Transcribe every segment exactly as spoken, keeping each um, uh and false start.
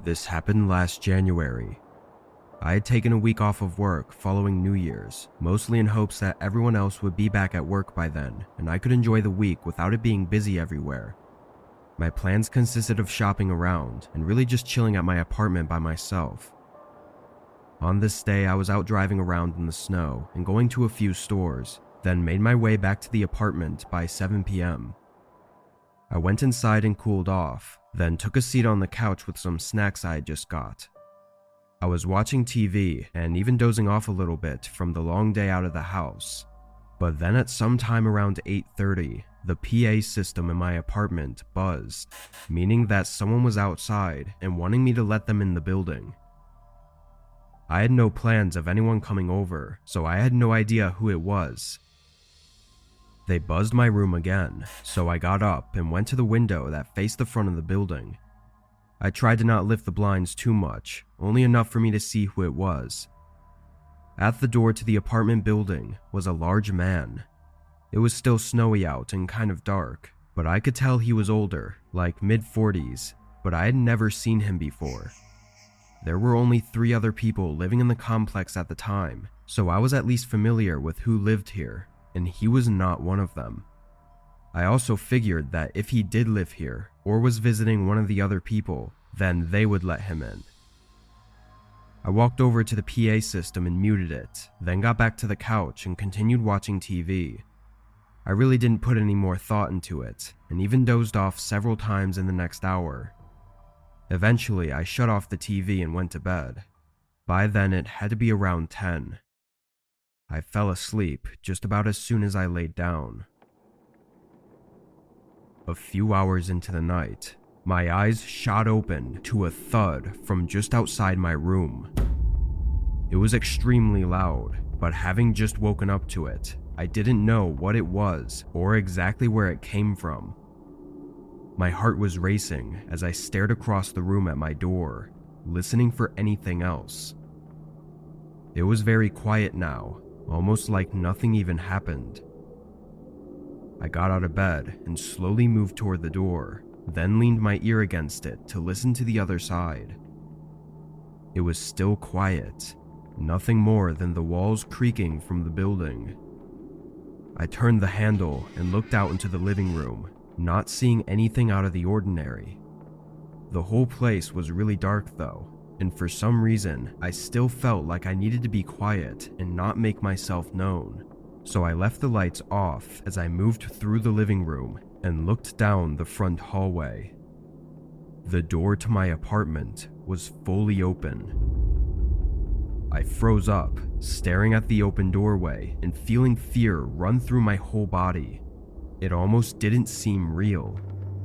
This happened last January. I had taken a week off of work following New Year's, mostly in hopes that everyone else would be back at work by then, and I could enjoy the week without it being busy everywhere. My plans consisted of shopping around and really just chilling at my apartment by myself. On this day, I was out driving around in the snow and going to a few stores, then made my way back to the apartment by seven p.m. I went inside and cooled off, then took a seat on the couch with some snacks I had just got. I was watching T V and even dozing off a little bit from the long day out of the house. But then at some time around eight thirty, the P A system in my apartment buzzed, meaning that someone was outside and wanting me to let them in the building. I had no plans of anyone coming over, so I had no idea who it was. They buzzed my room again, so I got up and went to the window that faced the front of the building. I tried to not lift the blinds too much, only enough for me to see who it was. At the door to the apartment building was a large man. It was still snowy out and kind of dark, but I could tell he was older, like mid forties, but I had never seen him before. There were only three other people living in the complex at the time, so I was at least familiar with who lived here, and he was not one of them. I also figured that if he did live here, or was visiting one of the other people, then they would let him in. I walked over to the P A system and muted it, then got back to the couch and continued watching T V. I really didn't put any more thought into it, and even dozed off several times in the next hour. Eventually, I shut off the T V and went to bed. By then, it had to be around ten. I fell asleep just about as soon as I laid down. A few hours into the night, my eyes shot open to a thud from just outside my room. It was extremely loud, but having just woken up to it, I didn't know what it was or exactly where it came from. My heart was racing as I stared across the room at my door, listening for anything else. It was very quiet now, almost like nothing even happened. I got out of bed and slowly moved toward the door, then leaned my ear against it to listen to the other side. It was still quiet, nothing more than the walls creaking from the building. I turned the handle and looked out into the living room, not seeing anything out of the ordinary. The whole place was really dark though, and for some reason, I still felt like I needed to be quiet and not make myself known. So I left the lights off as I moved through the living room and looked down the front hallway. The door to my apartment was fully open. I froze up, staring at the open doorway and feeling fear run through my whole body. It almost didn't seem real.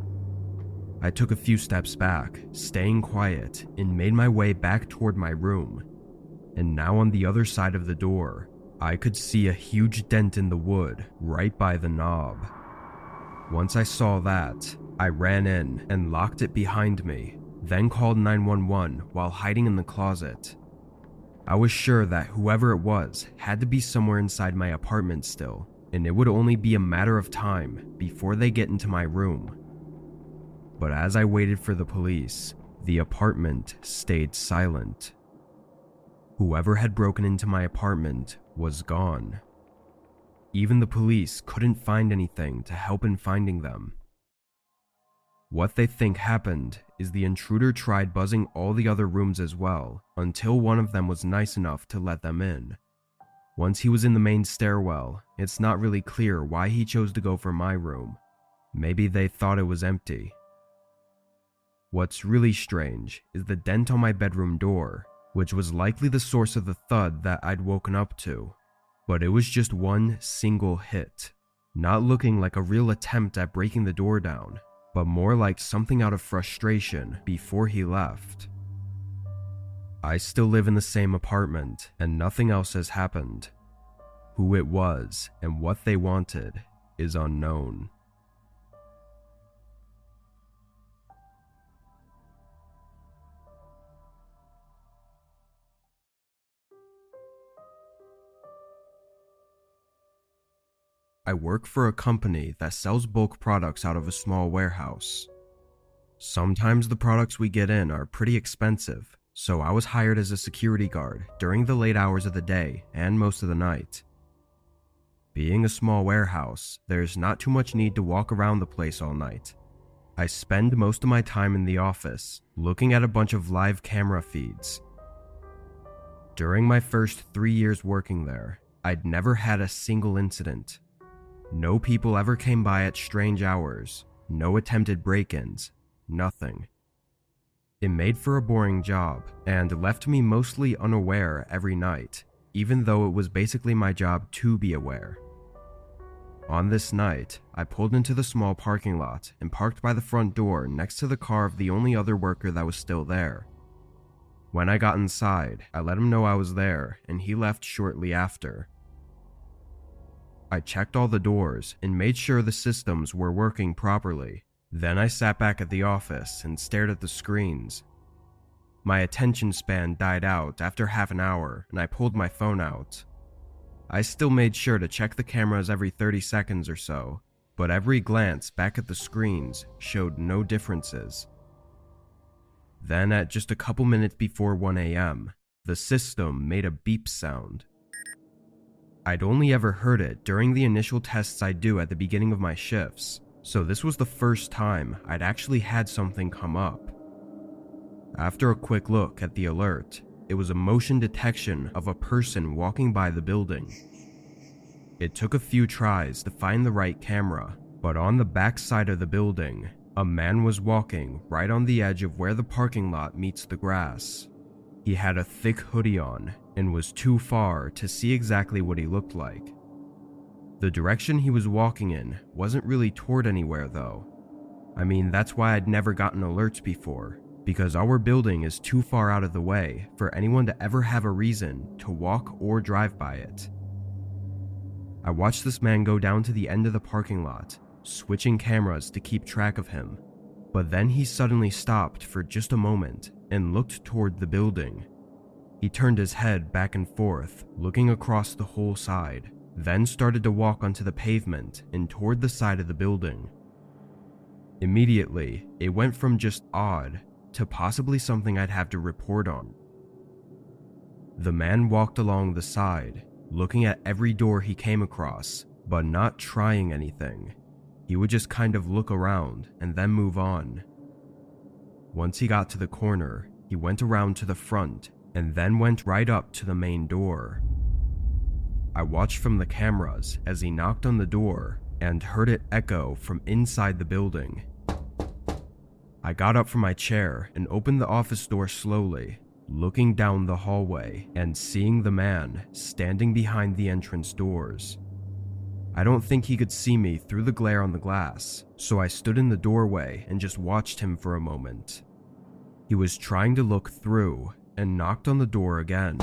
I took a few steps back, staying quiet, and made my way back toward my room. And now on the other side of the door, I could see a huge dent in the wood right by the knob. Once I saw that, I ran in and locked it behind me, then called nine one one while hiding in the closet. I was sure that whoever it was had to be somewhere inside my apartment still, and it would only be a matter of time before they get into my room. But as I waited for the police, the apartment stayed silent. Whoever had broken into my apartment was gone. Even the police couldn't find anything to help in finding them. What they think happened is the intruder tried buzzing all the other rooms as well, until one of them was nice enough to let them in. Once he was in the main stairwell, it's not really clear why he chose to go for my room. Maybe they thought it was empty. What's really strange is the dent on my bedroom door, which was likely the source of the thud that I'd woken up to. But it was just one single hit, not looking like a real attempt at breaking the door down, but more like something out of frustration before he left. I still live in the same apartment, and nothing else has happened. Who it was and what they wanted is unknown. I work for a company that sells bulk products out of a small warehouse. Sometimes the products we get in are pretty expensive, so I was hired as a security guard during the late hours of the day and most of the night. Being a small warehouse, there's not too much need to walk around the place all night. I spend most of my time in the office, looking at a bunch of live camera feeds. During my first three years working there, I'd never had a single incident. No people ever came by at strange hours, no attempted break-ins, nothing. It made for a boring job, and left me mostly unaware every night, even though it was basically my job to be aware. On this night, I pulled into the small parking lot and parked by the front door next to the car of the only other worker that was still there. When I got inside, I let him know I was there, and he left shortly after. I checked all the doors and made sure the systems were working properly. Then I sat back at the office and stared at the screens. My attention span died out after half an hour, and I pulled my phone out. I still made sure to check the cameras every thirty seconds or so, but every glance back at the screens showed no differences. Then at just a couple minutes before one a m, the system made a beep sound. I'd only ever heard it during the initial tests I do at the beginning of my shifts, so this was the first time I'd actually had something come up. After a quick look at the alert, it was a motion detection of a person walking by the building. It took a few tries to find the right camera, but on the back side of the building, a man was walking right on the edge of where the parking lot meets the grass. He had a thick hoodie on and was too far to see exactly what he looked like. The direction he was walking in wasn't really toward anywhere though. I mean, that's why I'd never gotten alerts before, because our building is too far out of the way for anyone to ever have a reason to walk or drive by it. I watched this man go down to the end of the parking lot, switching cameras to keep track of him, but then he suddenly stopped for just a moment and looked toward the building. He turned his head back and forth, looking across the whole side, then started to walk onto the pavement and toward the side of the building. Immediately, it went from just odd to possibly something I'd have to report on. The man walked along the side, looking at every door he came across, but not trying anything. He would just kind of look around and then move on. Once he got to the corner, he went around to the front and then went right up to the main door. I watched from the cameras as he knocked on the door and heard it echo from inside the building. I got up from my chair and opened the office door slowly, looking down the hallway and seeing the man standing behind the entrance doors. I don't think he could see me through the glare on the glass, so I stood in the doorway and just watched him for a moment. He was trying to look through and knocked on the door again.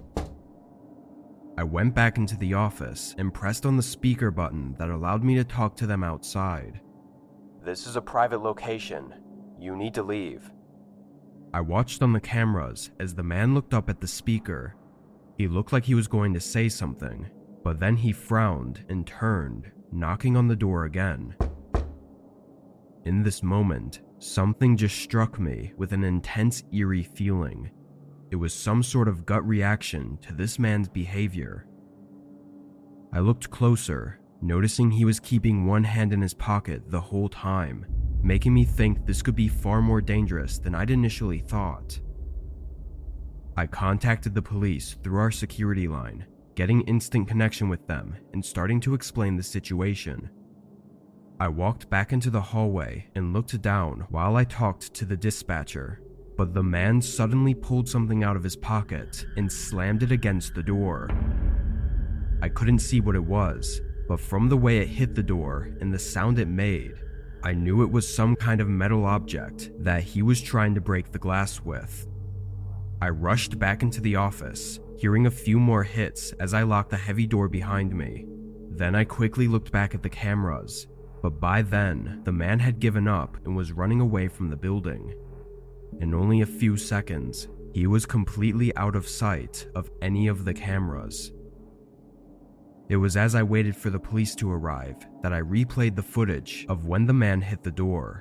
I went back into the office and pressed on the speaker button that allowed me to talk to them outside. "This is a private location. You need to leave." I watched on the cameras as the man looked up at the speaker. He looked like he was going to say something, but then he frowned and turned, knocking on the door again. In this moment, something just struck me with an intense, eerie feeling. It was some sort of gut reaction to this man's behavior. I looked closer, noticing he was keeping one hand in his pocket the whole time, making me think this could be far more dangerous than I'd initially thought. I contacted the police through our security line, getting instant connection with them and starting to explain the situation. I walked back into the hallway and looked down while I talked to the dispatcher, but the man suddenly pulled something out of his pocket and slammed it against the door. I couldn't see what it was, but from the way it hit the door and the sound it made, I knew it was some kind of metal object that he was trying to break the glass with. I rushed back into the office, hearing a few more hits as I locked the heavy door behind me. Then I quickly looked back at the cameras, but by then, the man had given up and was running away from the building. In only a few seconds, he was completely out of sight of any of the cameras. It was as I waited for the police to arrive that I replayed the footage of when the man hit the door.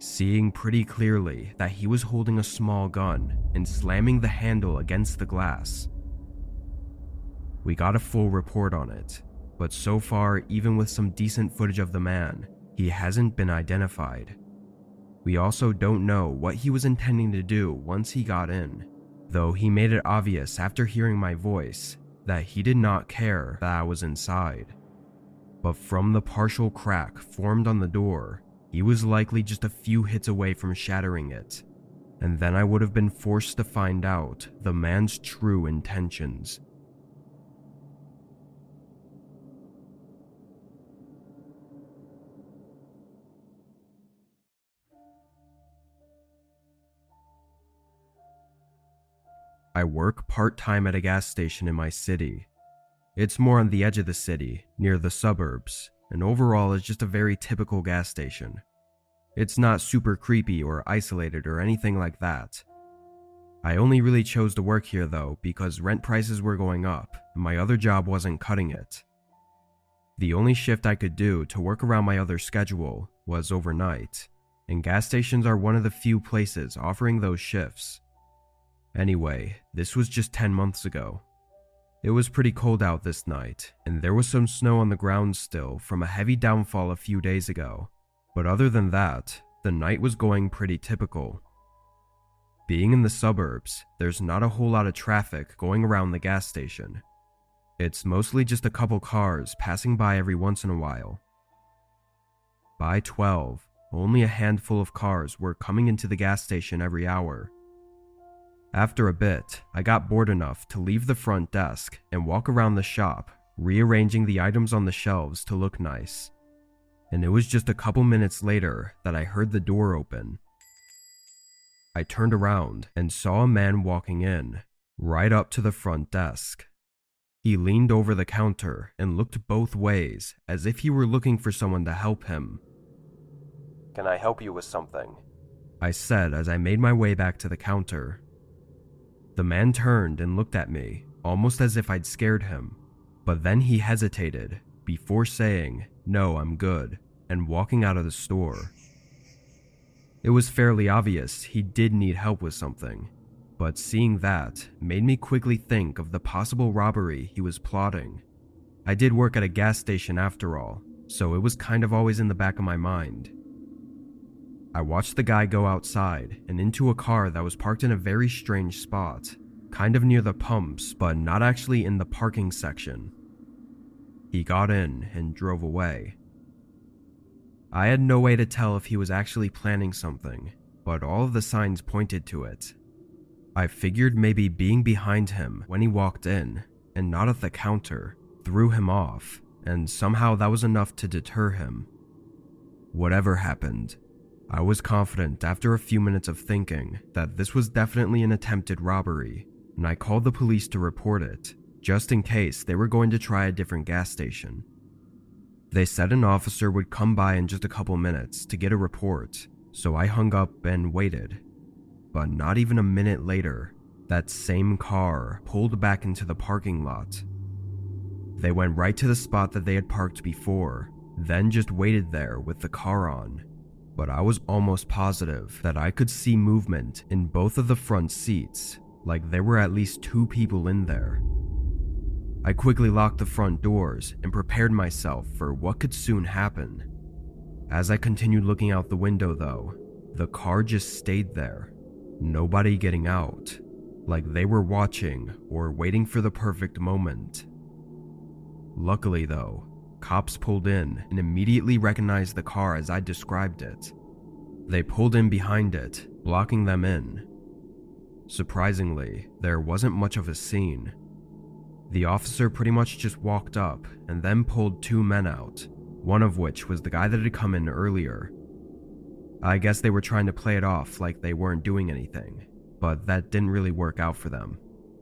seeing pretty clearly that he was holding a small gun and slamming the handle against the glass. We got a full report on it, but so far, even with some decent footage of the man, he hasn't been identified. We also don't know what he was intending to do once he got in, though he made it obvious after hearing my voice that he did not care that I was inside. But from the partial crack formed on the door, he was likely just a few hits away from shattering it, and then I would have been forced to find out the man's true intentions. I work part-time at a gas station in my city. It's more on the edge of the city, near the suburbs, and overall is just a very typical gas station. It's not super creepy or isolated or anything like that. I only really chose to work here though because rent prices were going up and my other job wasn't cutting it. The only shift I could do to work around my other schedule was overnight, and gas stations are one of the few places offering those shifts. Anyway, this was just ten months ago. It was pretty cold out this night, and there was some snow on the ground still from a heavy downfall a few days ago, but other than that, the night was going pretty typical. Being in the suburbs, there's not a whole lot of traffic going around the gas station. It's mostly just a couple cars passing by every once in a while. By twelve, only a handful of cars were coming into the gas station every hour. After a bit, I got bored enough to leave the front desk and walk around the shop, rearranging the items on the shelves to look nice. And it was just a couple minutes later that I heard the door open. I turned around and saw a man walking in, right up to the front desk. He leaned over the counter and looked both ways as if he were looking for someone to help him. "Can I help you with something?" I said as I made my way back to the counter. The man turned and looked at me, almost as if I'd scared him, but then he hesitated before saying, "No, I'm good," and walking out of the store. It was fairly obvious he did need help with something, but seeing that made me quickly think of the possible robbery he was plotting. I did work at a gas station after all, so it was kind of always in the back of my mind. I watched the guy go outside and into a car that was parked in a very strange spot, kind of near the pumps, but not actually in the parking section. He got in and drove away. I had no way to tell if he was actually planning something, but all of the signs pointed to it. I figured maybe being behind him when he walked in, and not at the counter, threw him off, and somehow that was enough to deter him. Whatever happened, I was confident after a few minutes of thinking that this was definitely an attempted robbery, and I called the police to report it, just in case they were going to try a different gas station. They said an officer would come by in just a couple minutes to get a report, so I hung up and waited. But not even a minute later, that same car pulled back into the parking lot. They went right to the spot that they had parked before, then just waited there with the car on. But I was almost positive that I could see movement in both of the front seats, like there were at least two people in there. I quickly locked the front doors and prepared myself for what could soon happen. As I continued looking out the window though, the car just stayed there, nobody getting out, like they were watching or waiting for the perfect moment. Luckily though, cops pulled in and immediately recognized the car as I described it. They pulled in behind it, blocking them in. Surprisingly, there wasn't much of a scene. The officer pretty much just walked up and then pulled two men out, one of which was the guy that had come in earlier. I guess they were trying to play it off like they weren't doing anything, but that didn't really work out for them.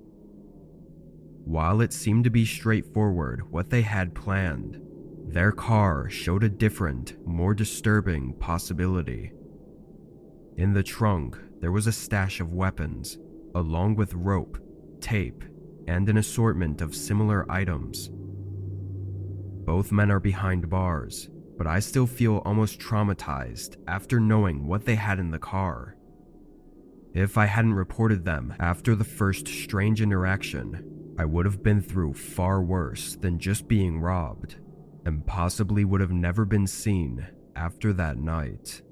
While it seemed to be straightforward what they had planned, their car showed a different, more disturbing possibility. In the trunk, there was a stash of weapons, along with rope, tape, and an assortment of similar items. Both men are behind bars, but I still feel almost traumatized after knowing what they had in the car. If I hadn't reported them after the first strange interaction, I would have been through far worse than just being robbed, and possibly would have never been seen after that night.